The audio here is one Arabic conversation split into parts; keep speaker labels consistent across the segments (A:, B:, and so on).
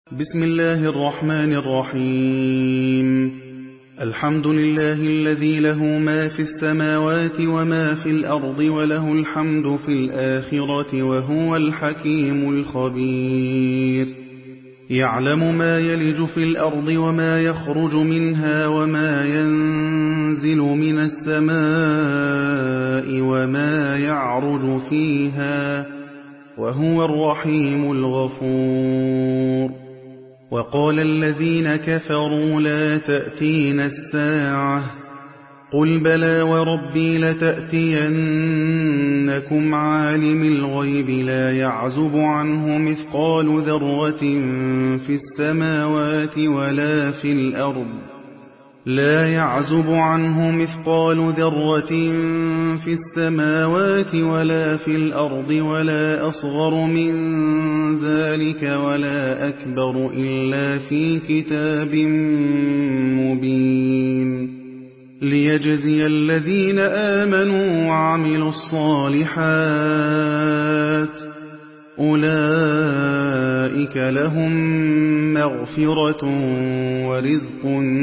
A: بسم الله الرحمن الرحيم. الحمد لله الذي له ما في السماوات وما في الأرض وله الحمد في الآخرة وهو الحكيم الخبير. يعلم ما يلج في الأرض وما يخرج منها وما ينزل من السماء وما يعرج فيها وهو الرحيم الغفور. وقال الذين كفروا لا تأتينا الساعة قل بلى وربي لتأتينكم عالم الغيب لا يعزب عنه مثقال ذرة في السماوات ولا في الأرض لا يعزب عنه مثقال ذرة في السماوات ولا في الأرض ولا أصغر من ذلك ولا أكبر إلا في كتاب مبين ليجزي الذين آمنوا وعملوا الصالحات أولئك لهم مغفرة ورزق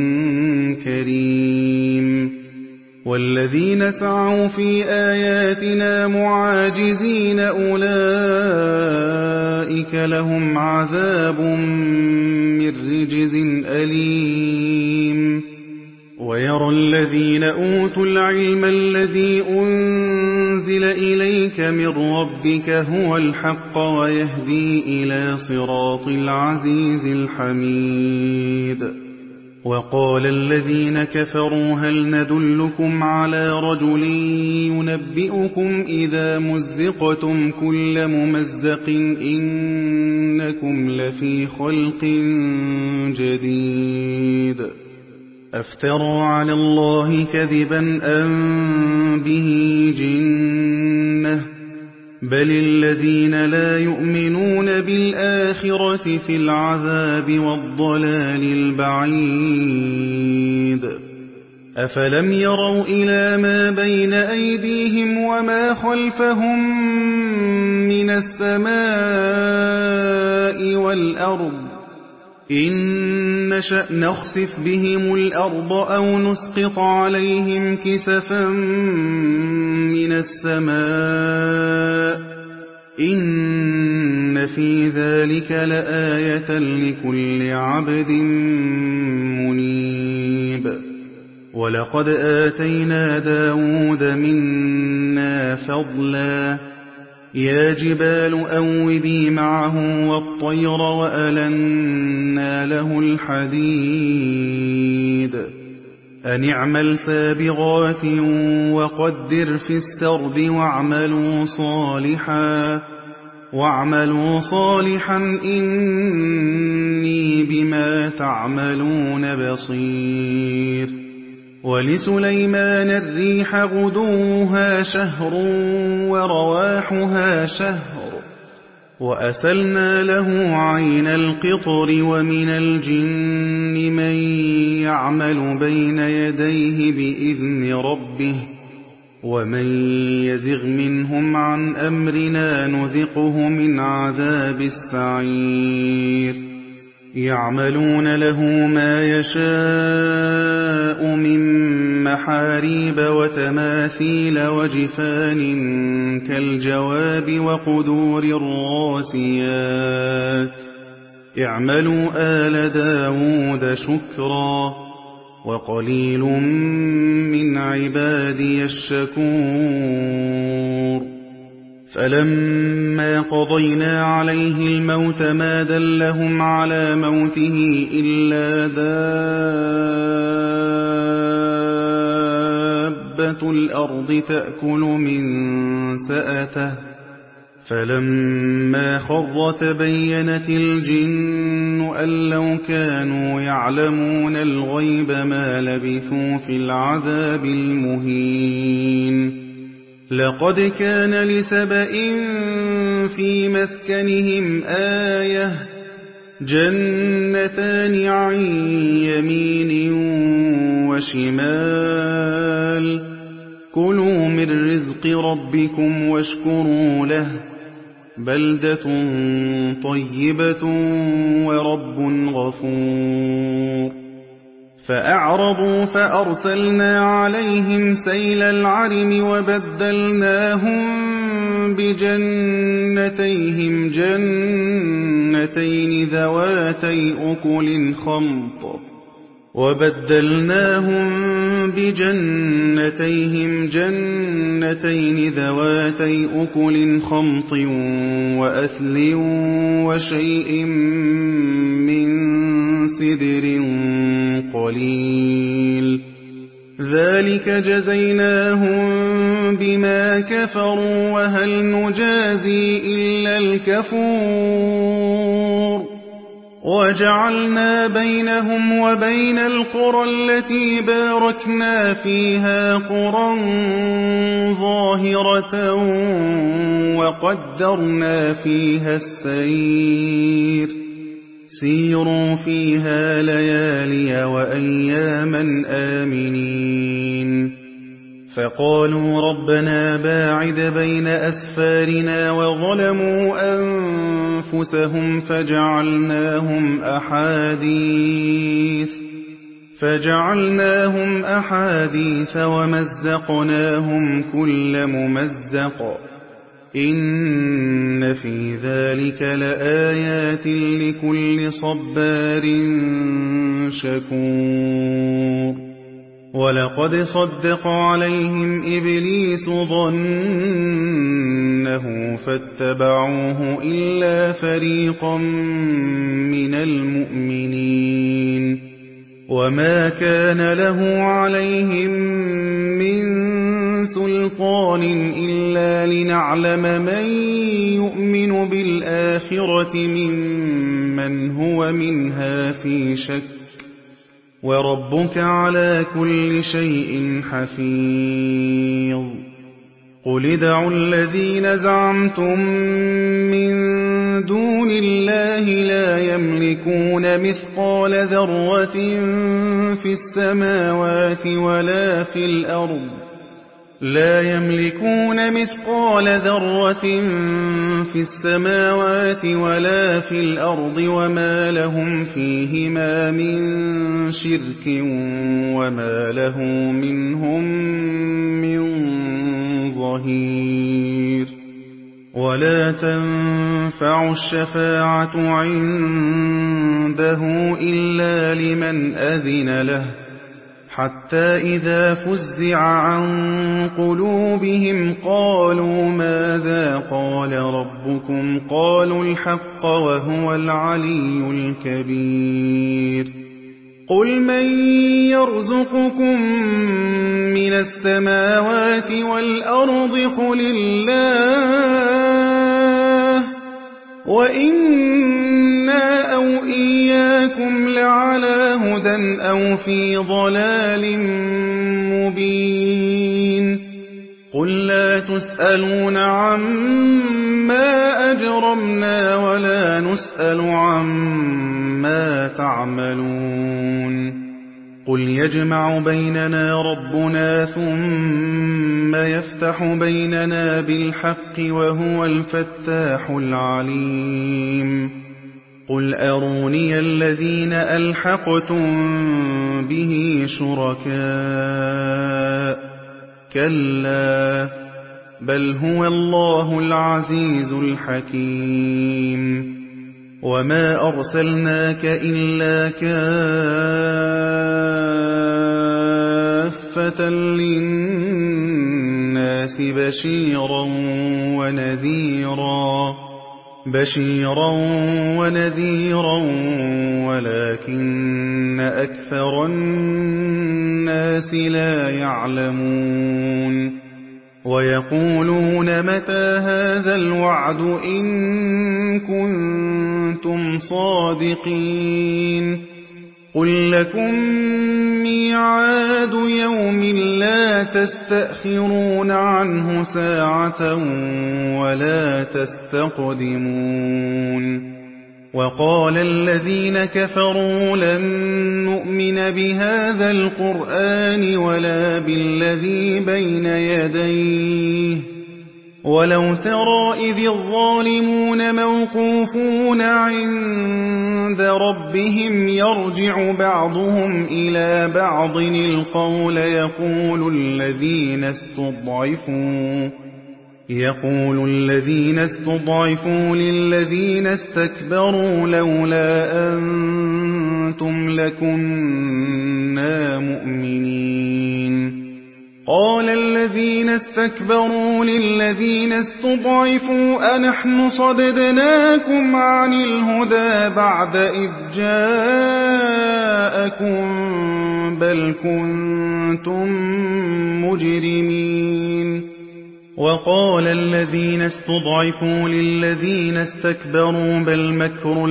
A: كريم. والذين سعوا في آياتنا معاجزين أولئك لهم عذاب من رجز أليم. ويرى الذين أوتوا العلم الذي أنزل إليك من ربك هو الحق ويهدي إلى صراط العزيز الحميد. وقال الذين كفروا هل ندلكم على رجل ينبئكم إذا مزقتم كل ممزق إنكم لفي خلق جديد أفترى على الله كذبا أم به جنة بل الذين لا يؤمنون بالآخرة في العذاب والضلال البعيد. أفلم يروا إلى ما بين أيديهم وما خلفهم من السماء والأرض إن نشأ نخسف بهم الأرض أو نسقط عليهم كسفا من السماء إن في ذلك لآية لكل عبد منيب. ولقد آتينا داود منا فضلا يا جبال أوبي معه والطير وألنا له الحديد أن اعمل سابغات وقدر في السرد واعملوا صالحا إني بما تعملون بصير. ولسليمان الريح غدوها شهر ورواحها شهر وأسلنا له عين القطر ومن الجن من يعمل بين يديه بإذن ربه ومن يزغ منهم عن أمرنا نذقه من عذاب السعير. يعملون له ما يشاء من محاريب وتماثيل وجفان كالجواب وقدور الراسيات اعملوا آل داود شكرا وقليل من عبادي الشكور. فلما قضينا عليه الموت ما دلهم على موته إلا دابة الأرض تأكل من سأته فلما خر تبينت الجن أن لو كانوا يعلمون الغيب ما لبثوا في العذاب المهين. لقد كان لسبإ في مسكنهم آية جنتان عن يمين وشمال كلوا من رزق ربكم واشكروا له بَلْدَةٌ طَيِّبَةٌ وَرَبٌّ غَفُورٌ فَأَعْرَضُوا فَأَرْسَلْنَا عَلَيْهِمْ سَيْلَ الْعَرِمِ وَبَدَّلْنَاهُم بِجَنَّتَيْهِمْ جَنَّتَيْنِ ذَوَاتَيْ أُكُلٍ خَمْطٍ وَأَثْلٍ وَشَيْءٍ مِّن سِدْرٍ قَلِيلٍ ذَلِكَ جَزَيْنَاهُم بِمَا كَفَرُوا وَهَلْ نُجَازِي إِلَّا الْكَفُورَ وَجَعَلْنَا بَيْنَهُمْ وَبَيْنَ الْقُرَى الَّتِي بَارَكْنَا فِيهَا قُرًى ظَاهِرَةً وَقَدَّرْنَا فِيهَا السَّيْرَ سِيرُوا فِيهَا لَيَالِيَ وَأَيَّامًا آمِنِينَ فَقَالُوا رَبَّنَا بَاعِدْ بَيْنَ أَسْفَارِنَا وَظَلَمُوا أَنفُسَهُمْ فَجَعَلْنَاهُمْ أَحَادِيثَ وَمَزَّقْنَاهُمْ كُلَّ مُمَزَّقٍ إِنَّ فِي ذَلِكَ لَآيَاتٍ لِكُلِّ صَبَّارٍ شَكُورٍ وَلَقَدْ صَدَّقَ عَلَيْهِمْ إِبْلِيسُ ظَنَّهُ فَاتَّبَعُوهُ إِلَّا فَرِيقًا مِّنَ الْمُؤْمِنِينَ وَمَا كَانَ لَهُ عَلَيْهِم مِّن سُلْطَانٍ إِلَّا لِنَعْلَمَ مَن يُؤْمِنُ بِالْآخِرَةِ مِمَّنْ هُوَ مِنْهَا فِي شَكٍّ وَرَبُّكَ عَلَى كُلِّ شَيْءٍ حَفِيظٌ قُلِ ادْعُوا الَّذِينَ زَعَمْتُم مِّن دُونِ اللَّهِ لا يملكون مثقال ذرة في السماوات ولا في الأرض وما لهم فيهما من شرك وما له منهم من ظهير ولا تنفع الشفاعة عنده إلا لمن أذن له حتى إذا فزع عن قلوبهم قالوا ماذا قال ربكم قالوا الحق وهو العلي الكبير قل من يرزقكم من السماوات والأرض قل الله وإنا أو إياكم لعلى هدى أو في ضلال مبين قل لا تسألون عما أجرمنا ولا نسأل عما تعملون قل يجمع بيننا ربنا ثم يفتح بيننا بالحق وهو الفتاح العليم قل أروني الذين ألحقتم به شركاء كلا بل هو الله العزيز الحكيم وما أرسلناك إلا كافة للناس بشيرا ونذيرا ولكن أكثر الناس لا يعلمون ويقولون متى هذا الوعد إن كنتم صادقين قل لكم ميعاد يوم لا تستأخرون عنه ساعة ولا تستقدمون وقال الذين كفروا لن نؤمن بهذا القرآن ولا بالذي بين يديه ولو ترى إذ الظالمون موقوفون عند ربهم يرجع بعضهم إلى بعض القول يقول الذين استضعفوا للذين استكبروا لولا أنتم لكنا مؤمنين قال الذين استكبروا للذين استضعفوا أنحن صددناكم عن الهدى بعد إذ جاءكم بل كنتم مجرمين وقال الذين استضعفوا للذين استكبروا بل مكر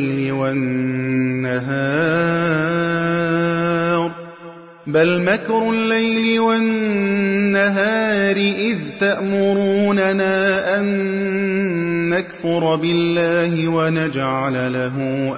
A: الليل والنهار إذ تأمروننا أن نكفر بالله ونجعل له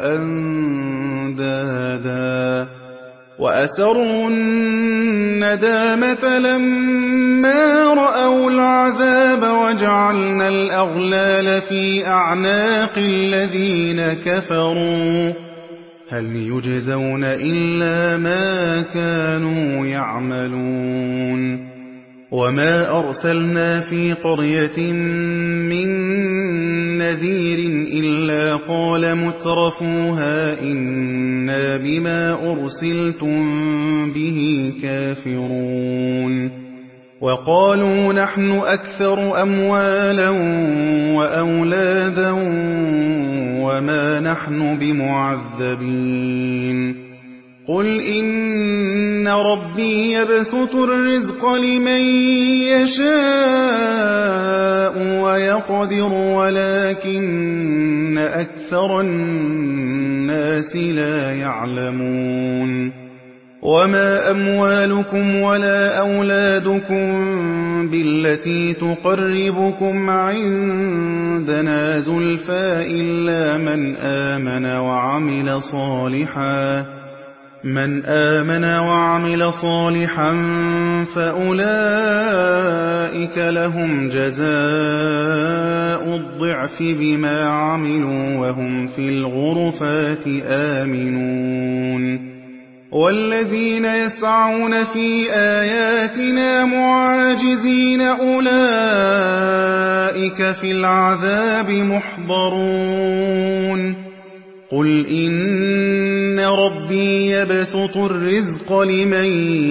A: أندادا وأسروا الندامة لما رأوا العذاب وجعلنا الأغلال في أعناق الذين كفروا هل يجزون إلا ما كانوا يعملون وما أرسلنا في قرية من نذير إلا قال مترفوها إنا بما أرسلتم به كافرون وقالوا نحن أكثر أموالا وأولادا وما نحن بمعذبين قل إن ربي يبسط الرزق لمن يشاء ويقدر ولكن أكثر الناس لا يعلمون وما أموالكم ولا أولادكم بالتي تقربكم عندنا زلفى إلا من آمن وعمل صالحا فأولئك لهم جزاء الضعف بما عملوا وهم في الغرفات آمنون والذين يسعون في آياتنا معاجزين أولئك في العذاب محضرون قل إن ربي يبسط الرزق لمن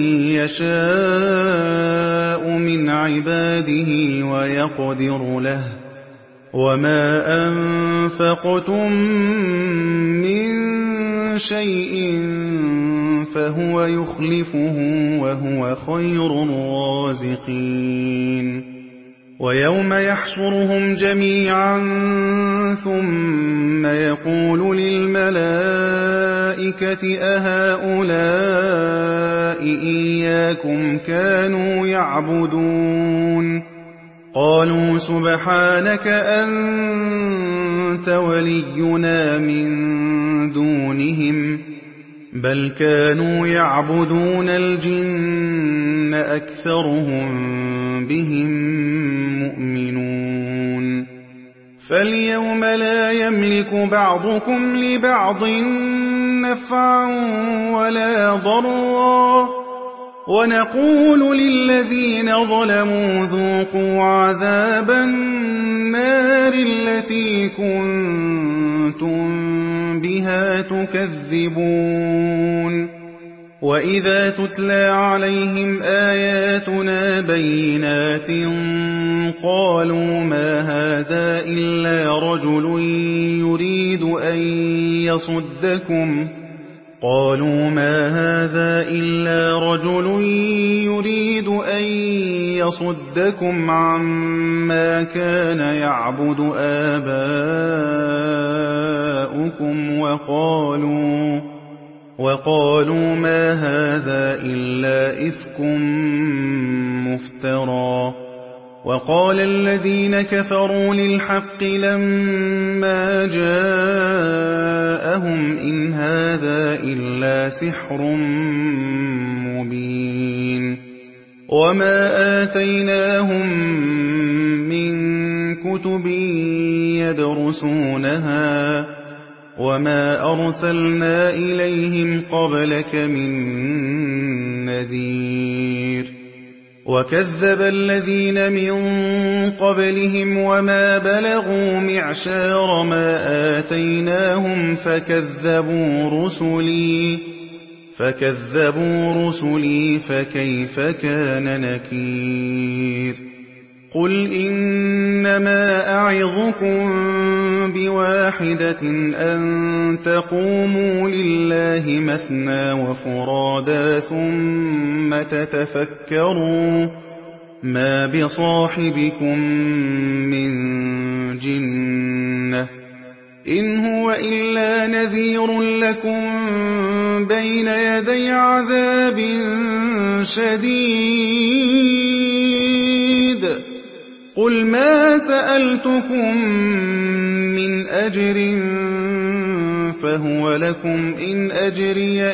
A: يشاء من عباده ويقدر له وما أنفقتم من شيء فهو يخلفه وهو خير الرازقين ويوم يحشرهم جميعا ثم يقول للملائكة أهؤلاء إياكم كانوا يعبدون قالوا سبحانك أنت ولينا من دونهم بل كانوا يعبدون الجن أكثرهم بهم مؤمنون فاليوم لا يملك بعضكم لبعض نفعا ولا ضرا ونقول للذين ظلموا ذوقوا عذاب النار التي كنتم بها تكذبون وإذا تتلى عليهم آياتنا بينات قالوا ما هذا إلا رجل يريد أن يصدكم عما كان يعبد آباؤكم وقالوا ما هذا إلا إفك مفترى وقال الذين كفروا للحق لما جاءهم إن هذا إلا سحر مبين وما آتيناهم من كُتُبٍ يَدْرُسُونَهَا وَمَا أَرْسَلْنَا إِلَيْهِمْ قَبْلَكَ مِن نَّذِيرٍ وَكَذَّبَ الَّذِينَ مِن قَبْلِهِمْ وَمَا بَلَغُوا مِعْشَارَ مَا آتَيْنَاهُمْ فَكَذَّبُوا رُسُلِي فَكَيْفَ كَانَ نَكِيرِ قُلْ إِنَّمَا أَعِظُكُم بِوَاحِدَةٍ أَن تَقُومُوا لِلَّهِ مَثْنَىٰ وَفُرَادَىٰ ثُمَّ تَتَفَكَّرُوا مَا بِصَاحِبِكُم مِّن جِنَّةٍ إِنْ هُوَ إِلَّا نَذِيرٌ لَّكُم بَيْنَ يَدَيْ عَذَابٍ شَدِيدٍ قُلْ مَا سَأَلْتُكُم مِّنْ أَجْرٍ فَهُوَ لَكُمْ إِنْ أَجْرِيَ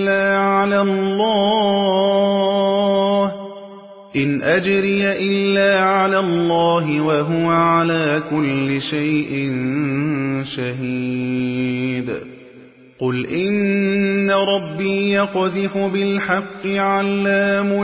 A: إِلَّا عَلَى اللَّهِ وَهُوَ عَلَىٰ كُلِّ شَيْءٍ شَهِيدٌ قُلْ إِنَّ رَبِّي يَقْذِفُ بِالْحَقِّ عَلَّامُ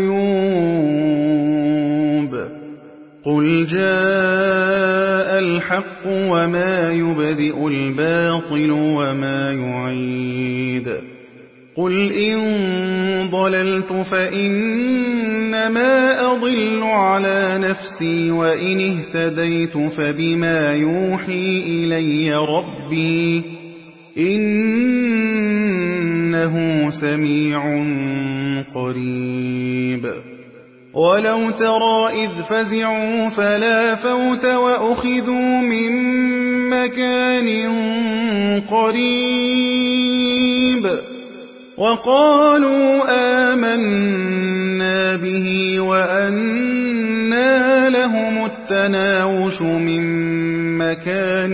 A: الْغُيُوبِ قُلْ جَاءَ الْحَقُّ وَمَا يُبْدِئُ الْبَاطِلُ وَمَا يُعِيدُ قُلْ إِن ضَلَلْتُ فَإِنَّمَا أَضِلُّ عَلَىٰ نَفْسِي وَإِنِ اهْتَدَيْتُ فَبِمَا يُوحِي إِلَيَّ رَبِّي إِنَّهُ سَمِيعٌ قَرِيبٌ وَلَوْ تَرَىٰ إِذْ فَزِعُوا فَلَا فَوْتَ وَأُخِذُوا مِن مَّكَانٍ قَرِيبٍ وَقَالُوا آمَنَّا بِهِ وَأَنَّىٰ لَهُمُ التَّنَاوُشُ مِن مَّكَانٍ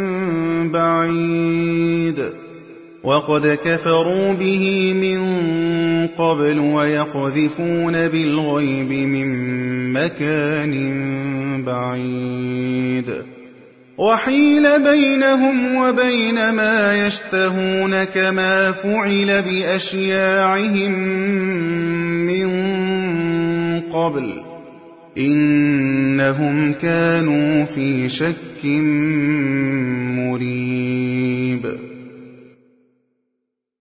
A: بَعِيدٍ وَقَدْ كَفَرُوا بِهِ مِن قَبْلُ وَيَقْذِفُونَ بِالْغَيْبِ مِن مَّكَانٍ بَعِيدٍ وَحِيلَ بَيْنَهُمْ وَبَيْنَ مَا يَشْتَهُونَ كَمَا فُعِلَ بِأَشْيَاعِهِم مِّن قَبْلُ إِنَّهُمْ كَانُوا فِي شَكٍّ